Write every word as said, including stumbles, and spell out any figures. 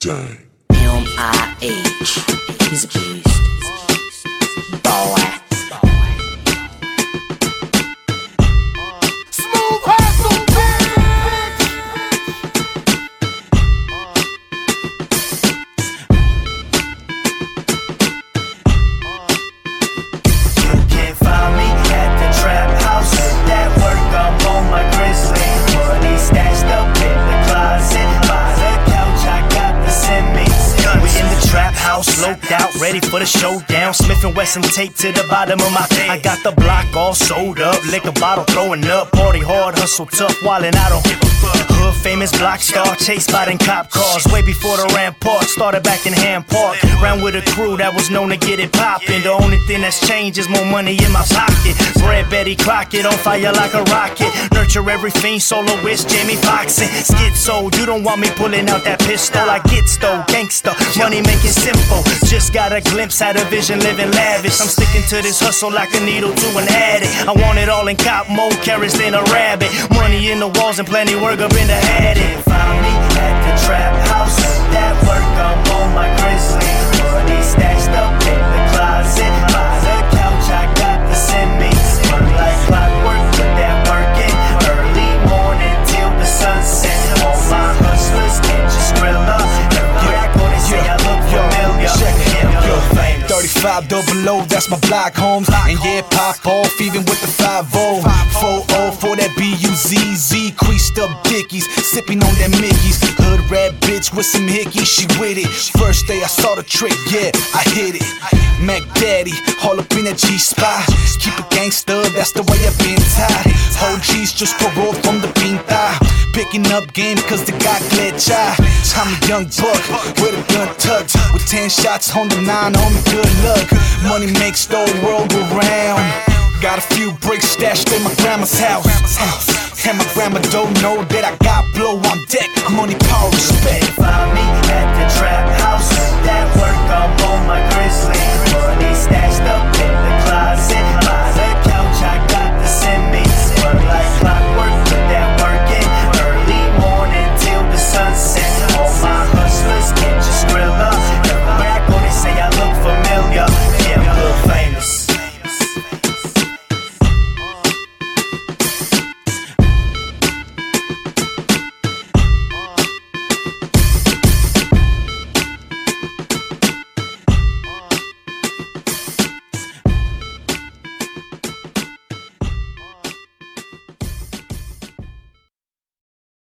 Dang. M I H. He's a beast. Boy. Smooth hustle, bitch. You can't find me at the trap house. That work, I'm on my grizzly. Money stashed up in the closet. By the couch, I got the semi. We in the trap house, loped out, ready for the showdown. Smith and Wesson tape to the bottom of my I got the block all sold up, liquor bottle throwing up. Party hard, hustle tough, wildin', I don't give a fuck. Hood famous block star, chased by them cop cars. Way before the Rampart, started back in Ham Park. Ran with a crew that was known to get it poppin'. The only thing that's changed is more money in my pocket. Bread Betty Crockett, on fire like a rocket. Nurture every fiend, soloist, Jamie Foxxon. Schizo, you don't want me pulling out that pistol. I get stole, gangsta, money making simple. Just got a glimpse, had a vision, living lavish. I'm sticking to this hustle like a needle to an addict. I want it all in cop mode, carrots than a rabbit. Money in the walls and plenty work up in the attic. Find me at the trap house. That work, I'm on my grizzly. Money stashed up in the closet. By the couch, I got the semi. Run like clockwork, put that work in. Early morning till the sunset. All my hustlers can't just grill up. Everywhere I go, they say I look familiar. thirty-five double O, that's my block, homes. And yeah, pop off even with the five oh. four oh for that B U Z Z. Creased up dickies, sipping on that Mickey's. Hood rat bitch with some hickeys, she with it. First day I saw the trick, yeah, I hit it. Mac Daddy, all up in that G-spot. Keep it gangster, that's the way I've been tied. O Gs just paroled from the pinta. Picking up game cause they got glitch eye. I'm a young buck with a gun tucked. With ten shots on the nine, homie, good luck. Money makes the whole world go round. Got a few bricks stashed in my grandma's house. uh, And my grandma don't know that I got blow on deck. Money, power, respect. Find me